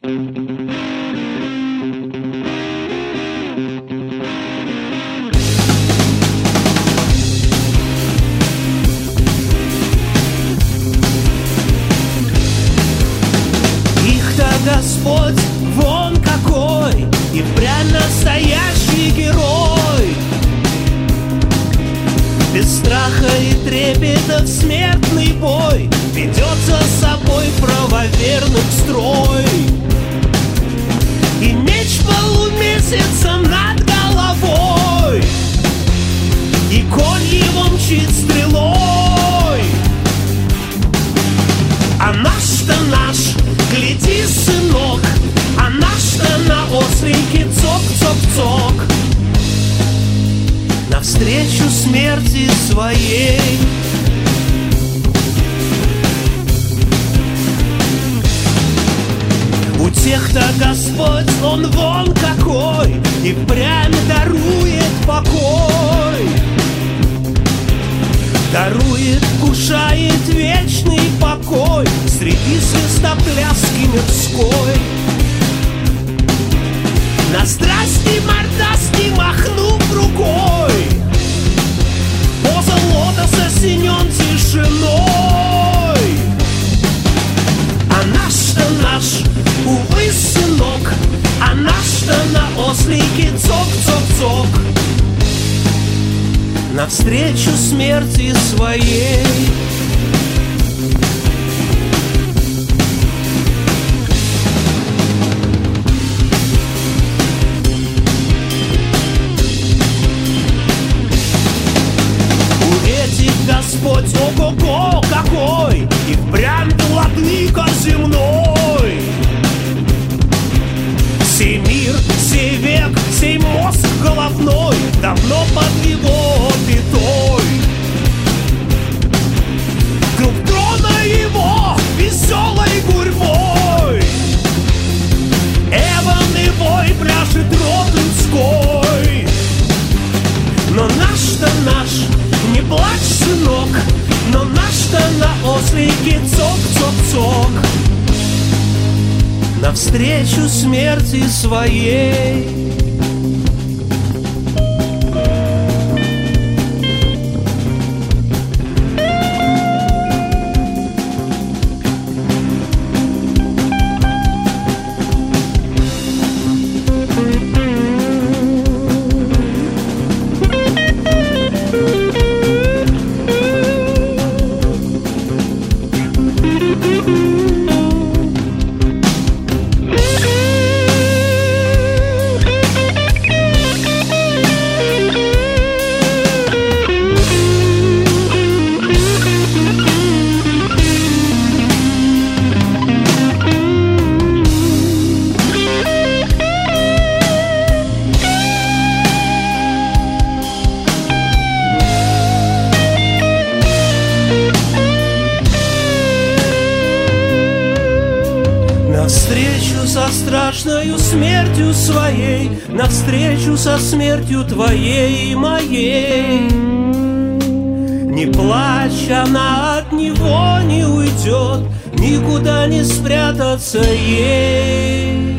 Господь, вон какой, и впрямь настоящий герой. Без страха и трепета в смертный бой ведет за собой правоверных строй. И меч полумесяца над головой, и конь его мчит стрелой. А наш-то наш, гляди, сынок, а наш-то на ослике цок-цок-цок навстречу смерти своей. У тех-то Господь, Он вон какой, и впрямь дарует покой. Дарует, кушает вечный покой среди свистопляски мирской. На страсти мордасти махнув рукой, поза лотоса осенен тишиной. А наш-то наш, увы, сынок, а наш-то на ослике цок-цок-цок навстречу смерти своей. У этих Господь, ого-го какой, и впрямь владыка земной. Сей мир, сей век, сей мозг головной давно под его пятой. Круг трона его веселой гурьбой эван и вой пляшет рот людской. Но наш-то наш, не плачь, сынок, но наш-то на ослике цок-цок-цок навстречу смерти своей. Навстречу со страшною смертью своей, навстречу со смертью твоей и моей. Не плачь, она от него не уйдет, никуда не спрятаться ей.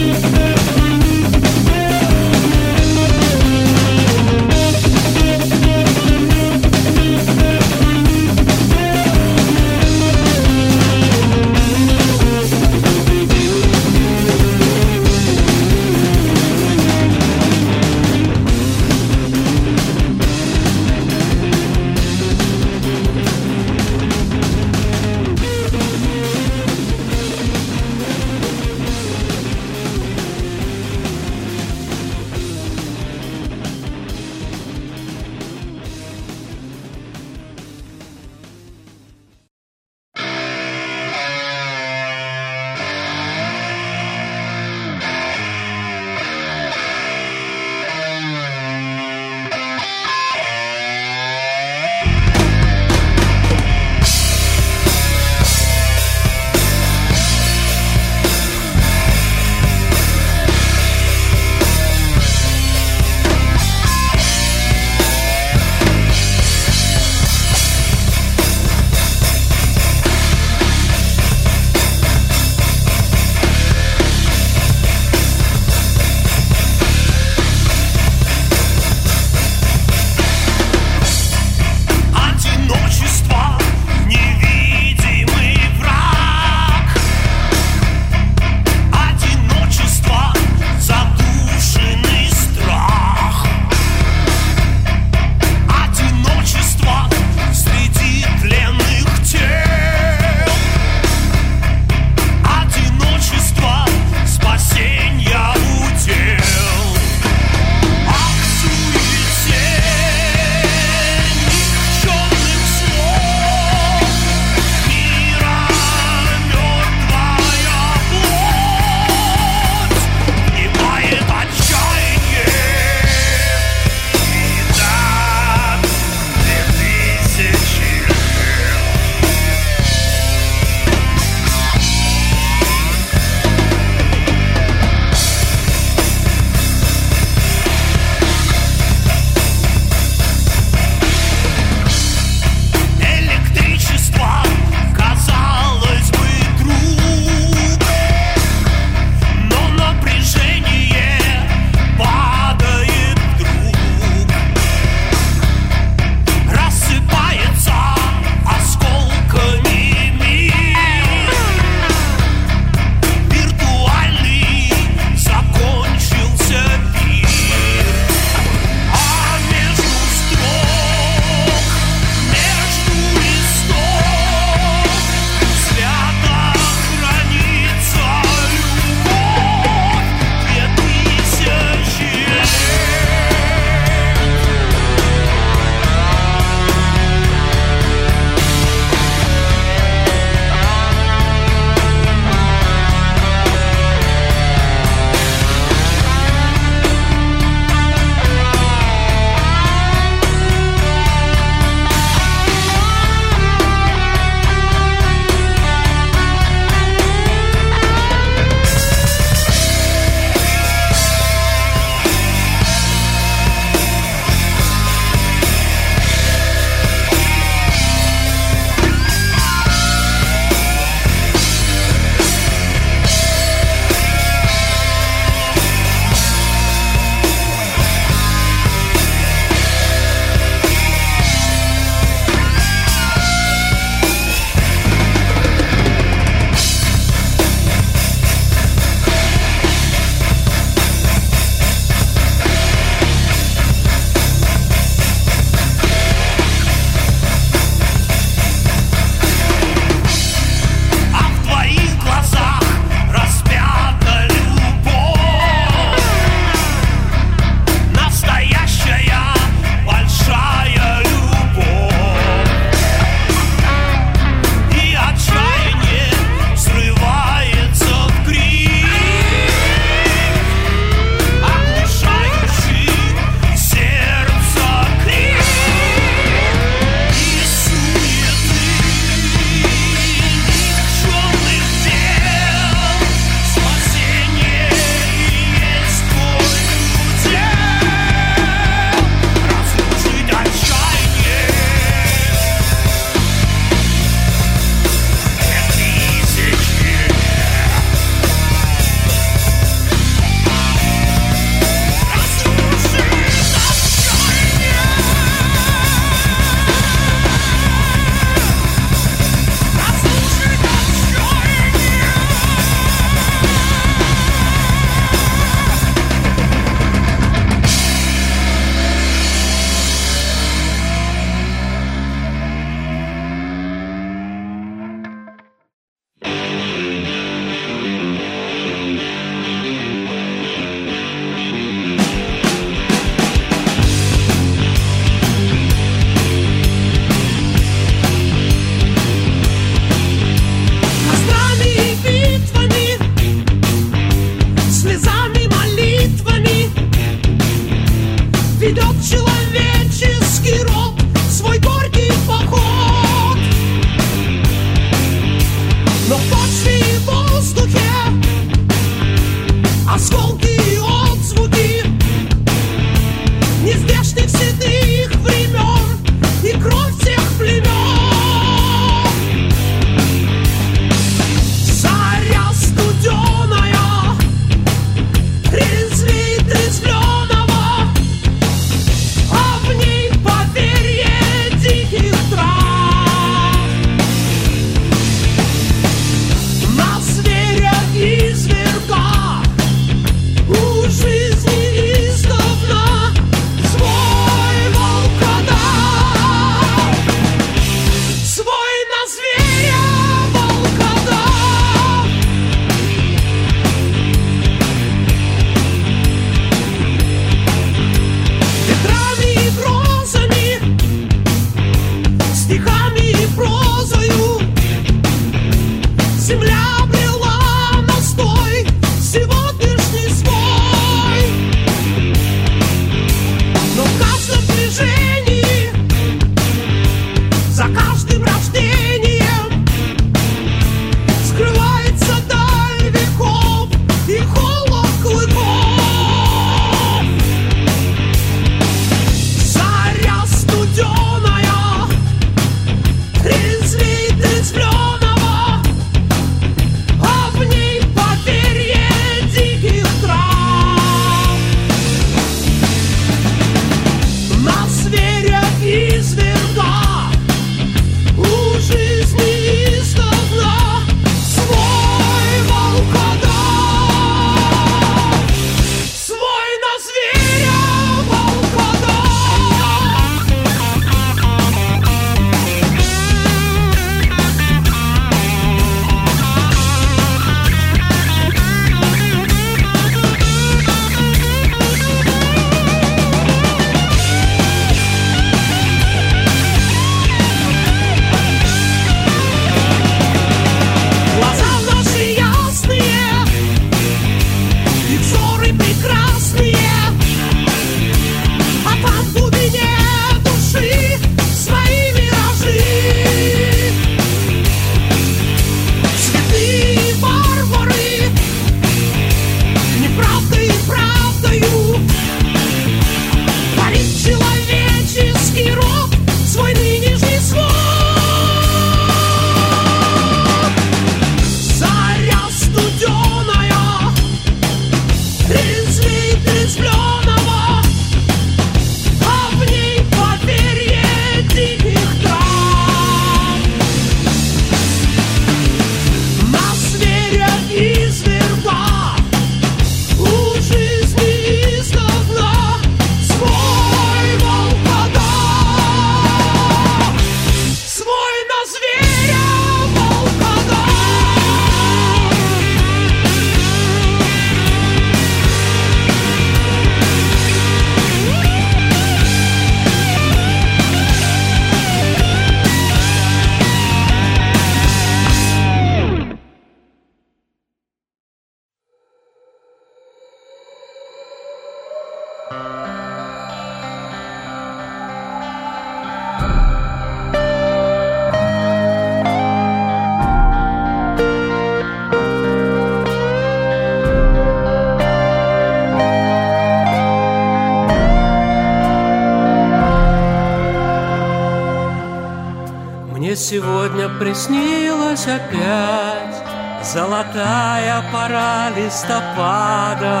Мне сегодня приснилась опять золотая пора листопада.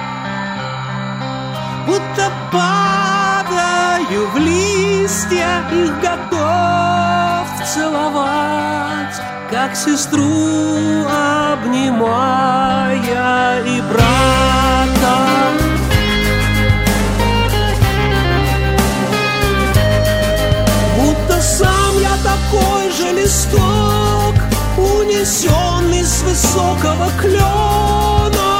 Будто падаю в листья, их готов целовать, как сестру обнимая и брата. Будто сам я такой же листок, унесенный с высокого клена,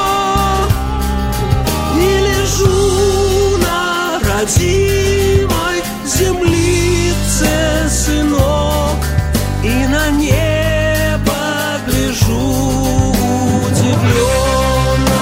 и лежу на родимой землице, сынок, и на небо гляжу удивленно.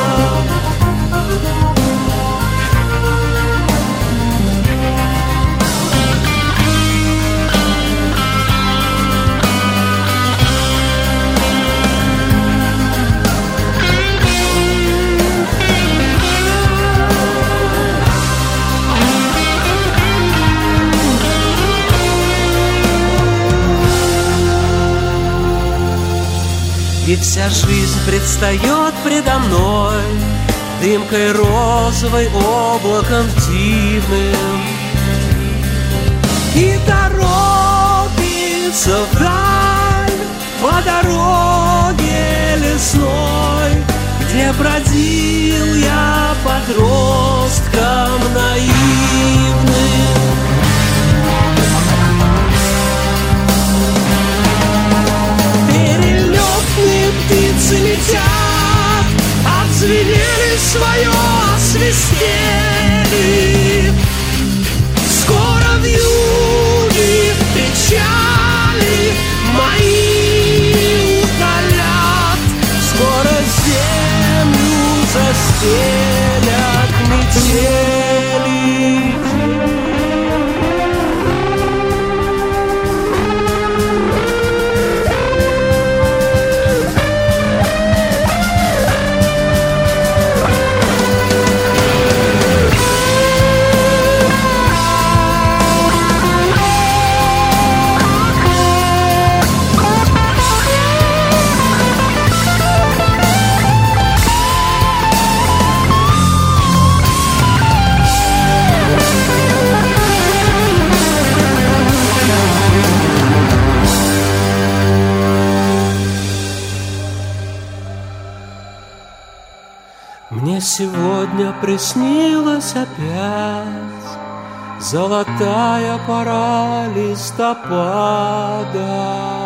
И вся жизнь предстает предо мной дымкой розовой, облаком дивным, и торопится вдаль по дороге лесной, где бродил я подростком наивным. Птицы летят, отзвенели свое, освистели. Скоро вьюги печали мои утолят, скоро землю застелят метели. Мне сегодня приснилась опять золотая пора листопада.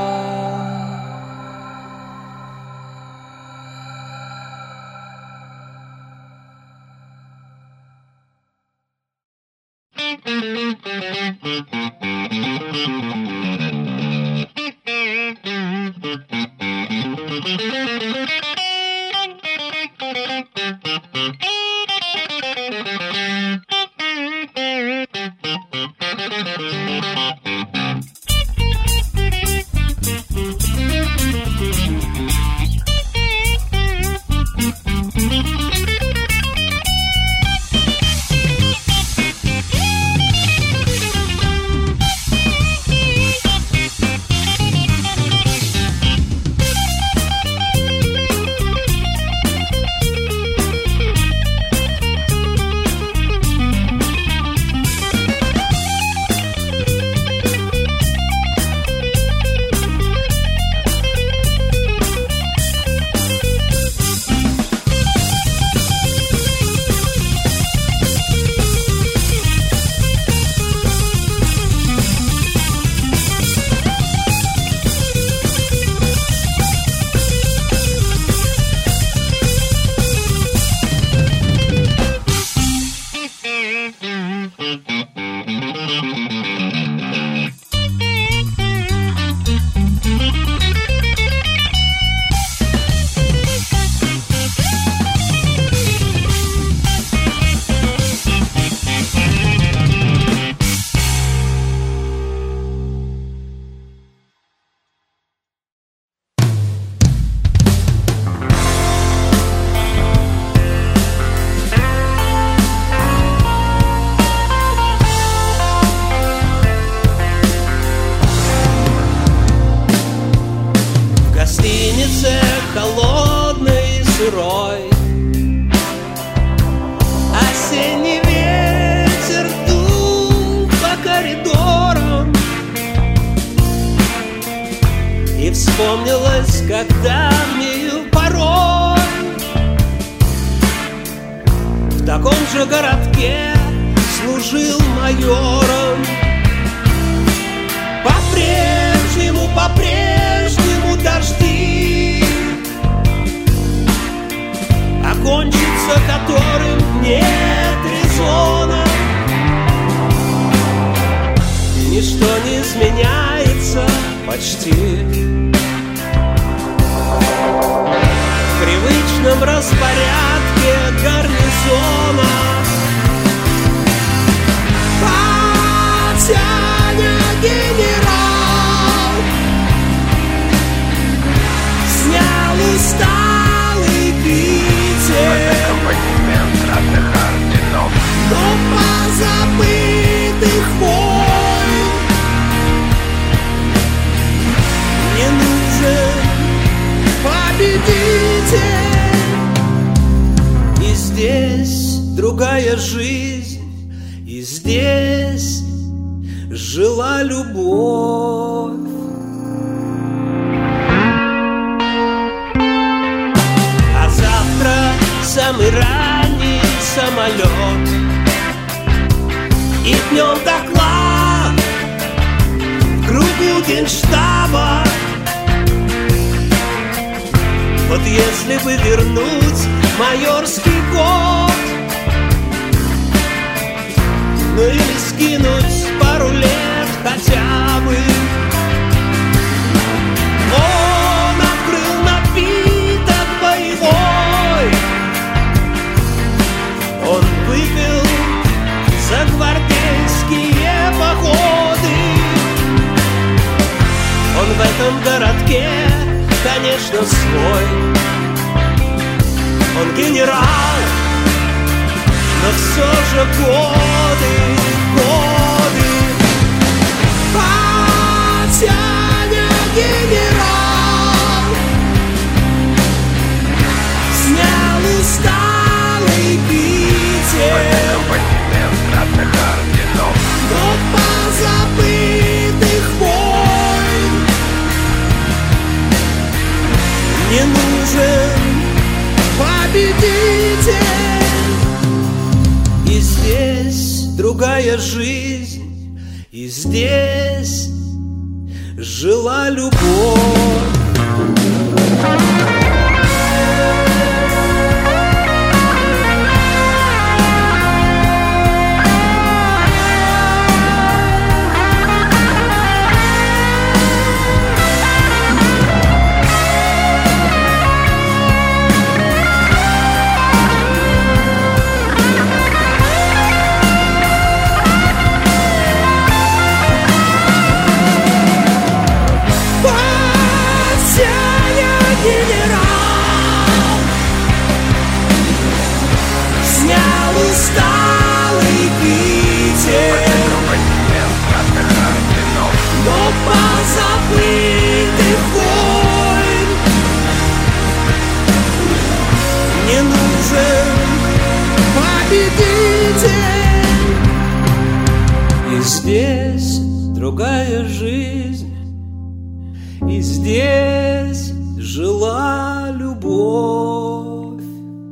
вспомнилось, как давнею порой в таком же городке служил майором. По-прежнему дожди, окончится которым нет резона. Ничто не изменяется почти. В привычном распорядке гарнизона. Батяня генерал снял усталый Питер, аккомпанемент разных орденов, но позабытых войн не нужен победитель. И здесь другая жизнь, и здесь жила любовь. А завтра самый ранний самолет, и днем доклад в кругу генштаба. Вот если бы вернуть майорский год, ну или скинуть пару лет хотя бы. Он открыл напиток боевой, он выпил за гвардейские походы. Он в этом городке, конечно, свой. Он генерал, но все же годы. Батяня генерал снял усталый Питер, аккомпанемент разных орденов, но позабытых войн не нужен победитель. И здесь другая жизнь, и здесь жила любовь. Здесь другая жизнь, и здесь жила любовь.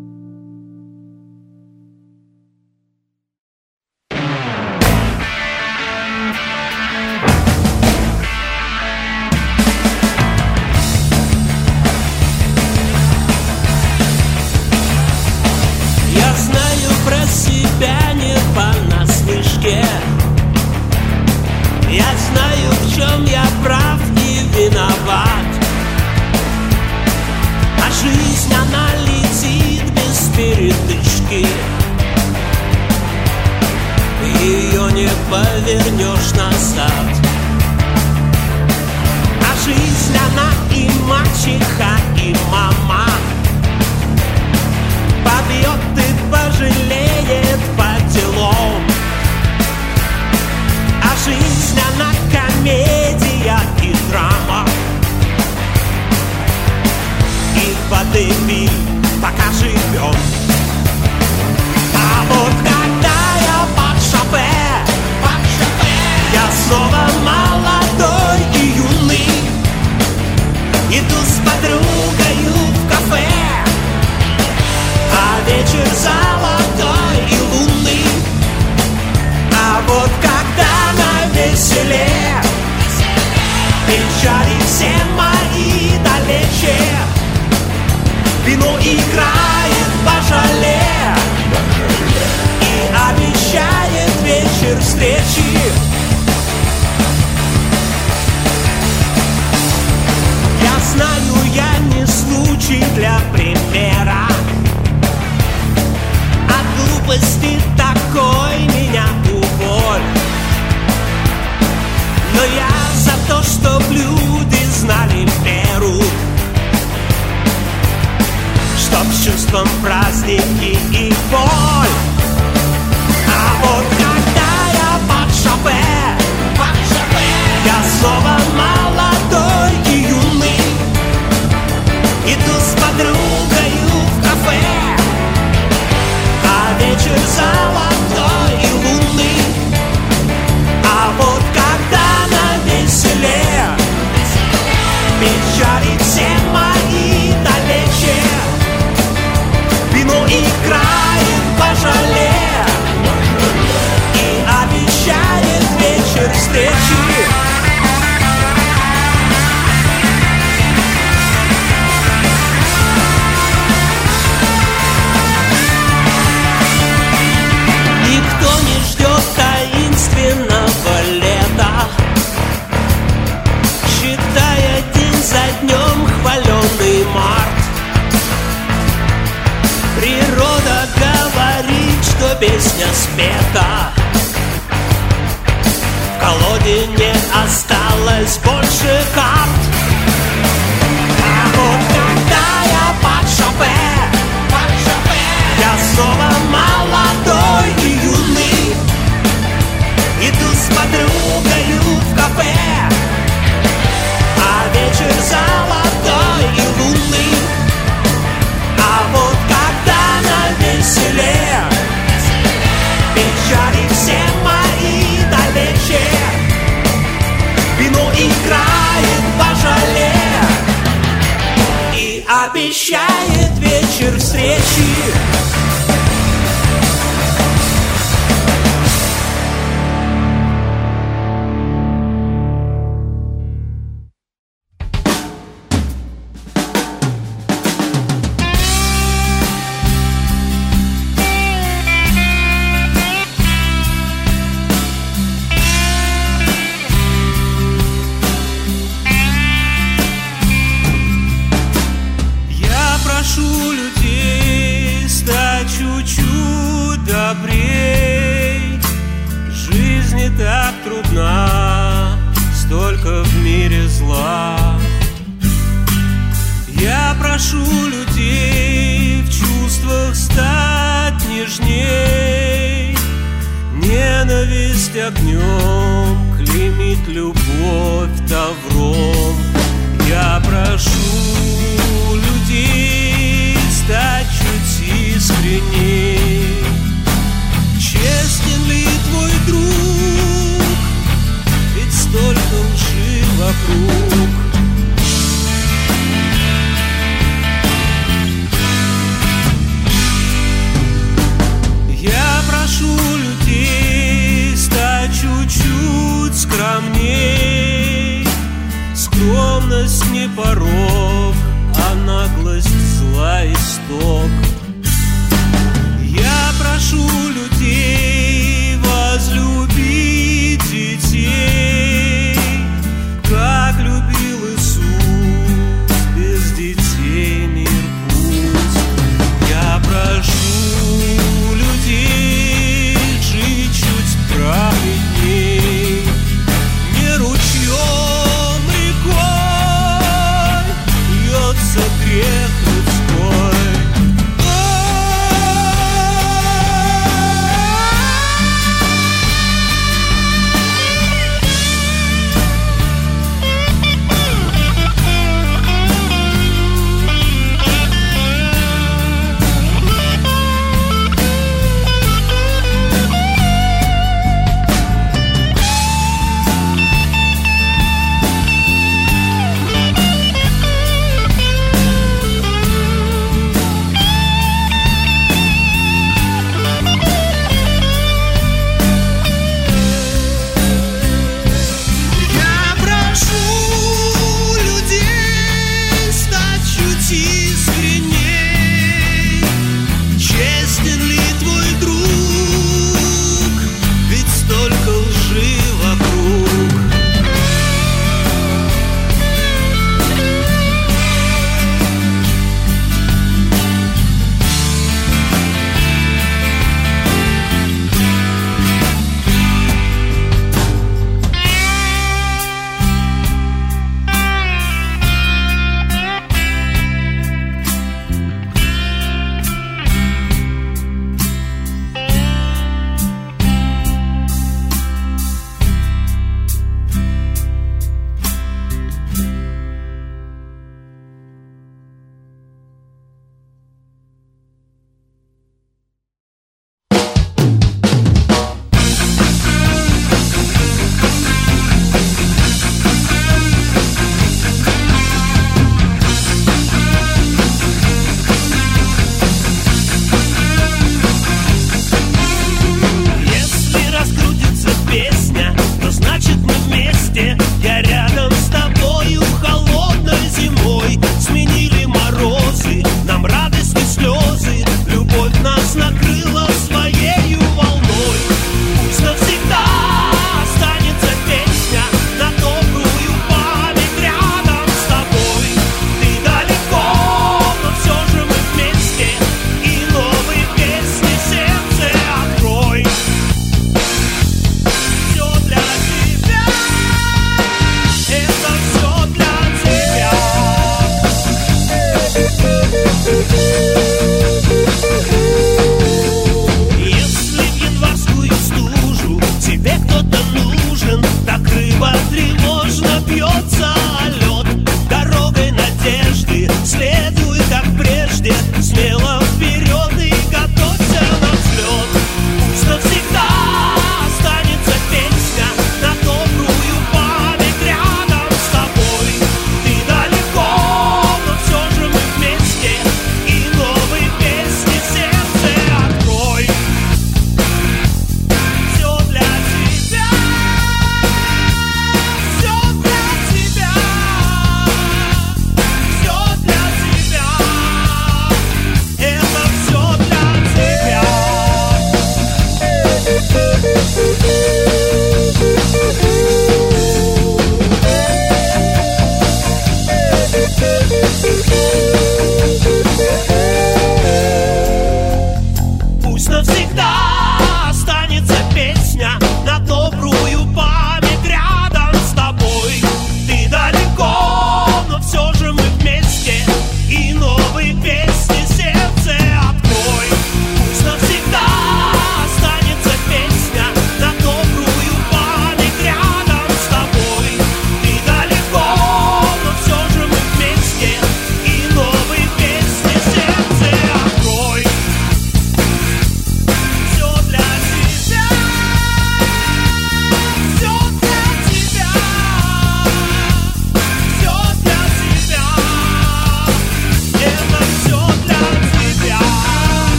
Я знаю про себя не понаслышке. Я знаю, в чем я прав и виноват. А жизнь, она летит без передышки. Ее не повернешь назад. А жизнь, она и мачеха, и мама. Побьет и пожалеет по делам. А жизнь, она комедия и драма. И водевиль, пока живем. А вот когда я под шопе, я снова молодой и юный. встречи. Я знаю, я не случай для примера. От глупости такой меня уволь. Но я за то, чтоб люди знали меру, чтоб с чувством праздники и боль. А вот когда я под шопе, я снова молодой и юный, иду с подругою в кафе, а вечер золотой и лунный. А вот когда на веселе печали все мои далече, вино играет пожале и обещает вечер встречи. Никто не ждет таинственного лета, считая день за днем хваленый март. Природа говорит, что песня спета, в колоде не осталось больше карт. А вот когда я под шопе, я снова молодой и юный, иду с подругою в кафе, а вечер золотой и лунный. А вот когда на веселе печали все мои далече, вино играет пожале и обещает вечер встречи. Прошу людей стать чуть-чуть добрей. Жизнь не так трудна, столько в мире зла. Я прошу людей в чувствах стать нежней. Ненависть огнем клеймит любовь тавром. Я прошу людей стать чуть искренней. Честен ли твой друг? Ведь столько лжи вокруг. Я прошу людей стать чуть-чуть скромней. Скромность не порог, а наглость зла исток. Я прошу людей возлюбить детей, как любил Иисус, без детей мир путь. Я прошу людей жить чуть праведней, не ручьем, рекой льется грех людской.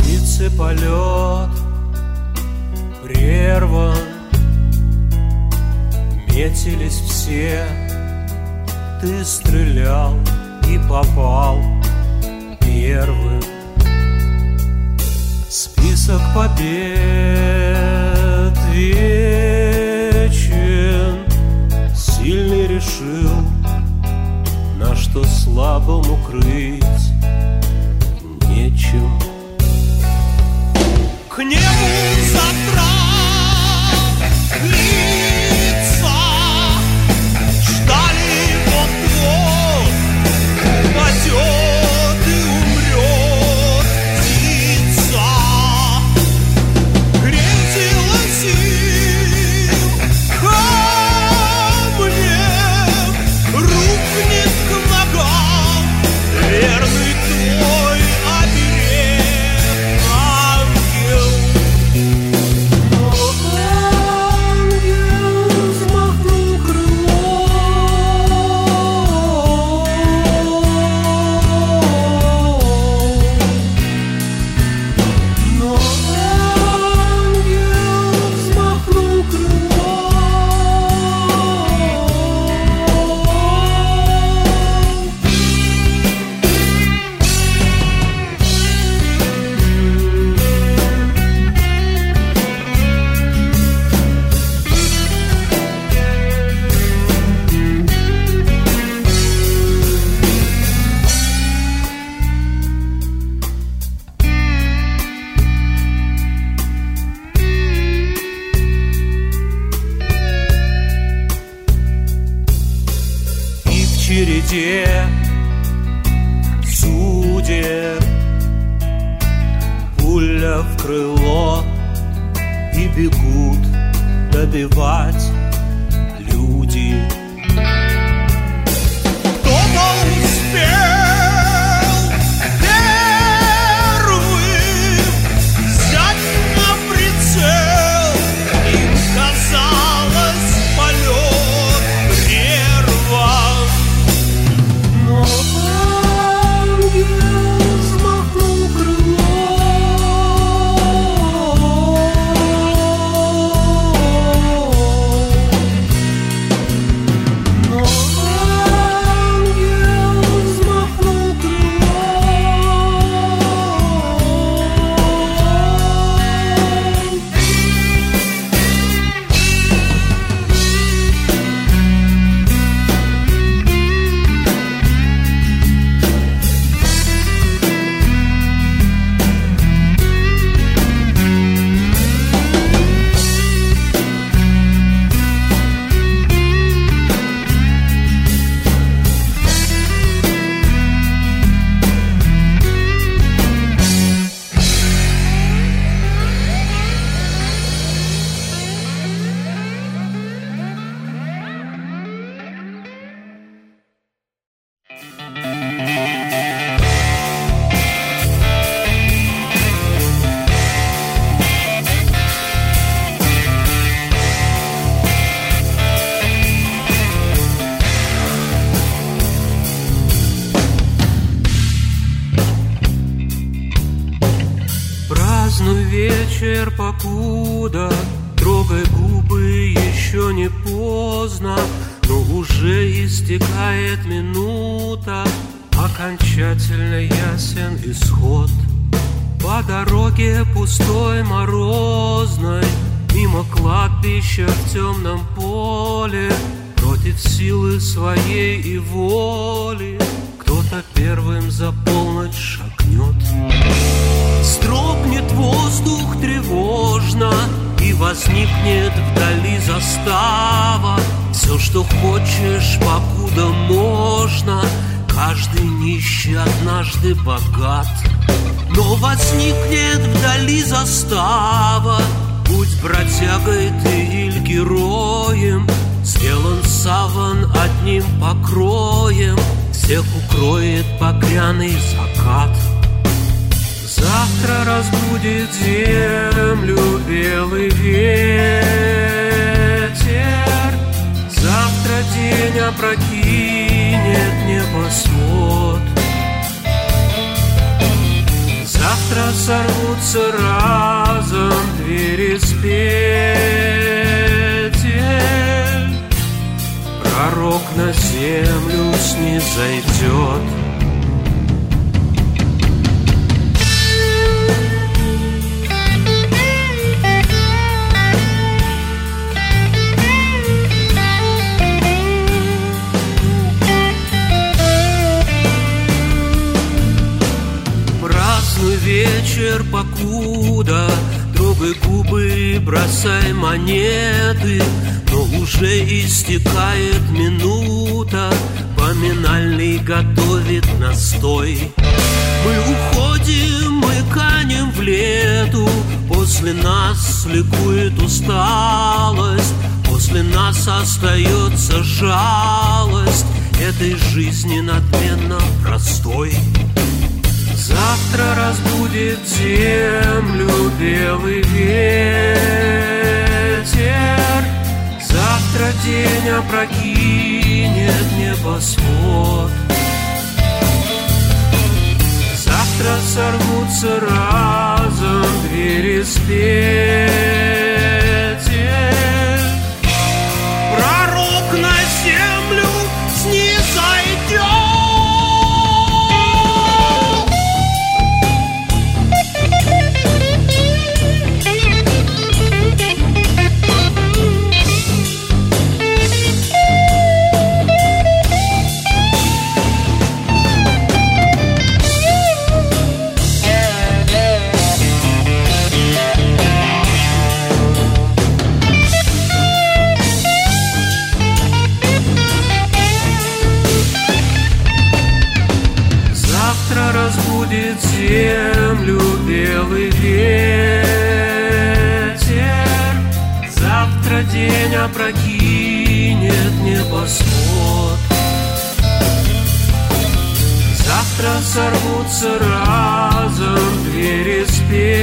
Птицеполет прерван, метились все, ты стрелял и попал первым. Список побед вечен, сильный решил, на что слабому крыть нечем. К небу задрав лица, ждали вот-вот падет и умрет птица. Грезилась им камнем, рухнет к ногам верный твой оберег, ангел. Но ангел взмахнул крылом. Но ангел взмахнул И в череде судеб пуля в крыло, и бегут добивать люди. Кто-то успел первым взять на прицел, им казалось полет прерван. Но ангел взмахнул крылом. Но ангел взмахнул Празднуй вечер, покуда трогай губы, еще не поздно, но уже истекает минута, окончательно ясен исход. По дороге пустой, морозной, мимо кладбища в темном поле, против силы своей и воли, кто-то первым за полночь шагнет. Строгнет воздух тревожно, и возникнет вдали застава. Все, что хочешь, покуда можно, каждый нищий однажды богат. Но возникнет вдали застава, будь бродягой ты или героем, сделан саван одним покроем, всех укроет багряный закат. Завтра разбудит землю белый ветер, завтра день опрокинет небосвод. Завтра Завтра сорвутся разом двери с петель, пророк на землю снизойдет. Вечер, покуда трогай губы, бросай монеты, но уже истекает минута, поминальный готовит настой. Мы уходим, мы канем в лету, после нас ликует усталость, после нас остается жалость этой жизни надменно простой. Завтра разбудит землю белый ветер, завтра день опрокинет небосвод. Завтра сорвутся разом двери с петель, пророк на землю снизойдет. Разбудит землю белый ветер, завтра день опрокинет небосвод. Завтра сорвутся разом двери с петель,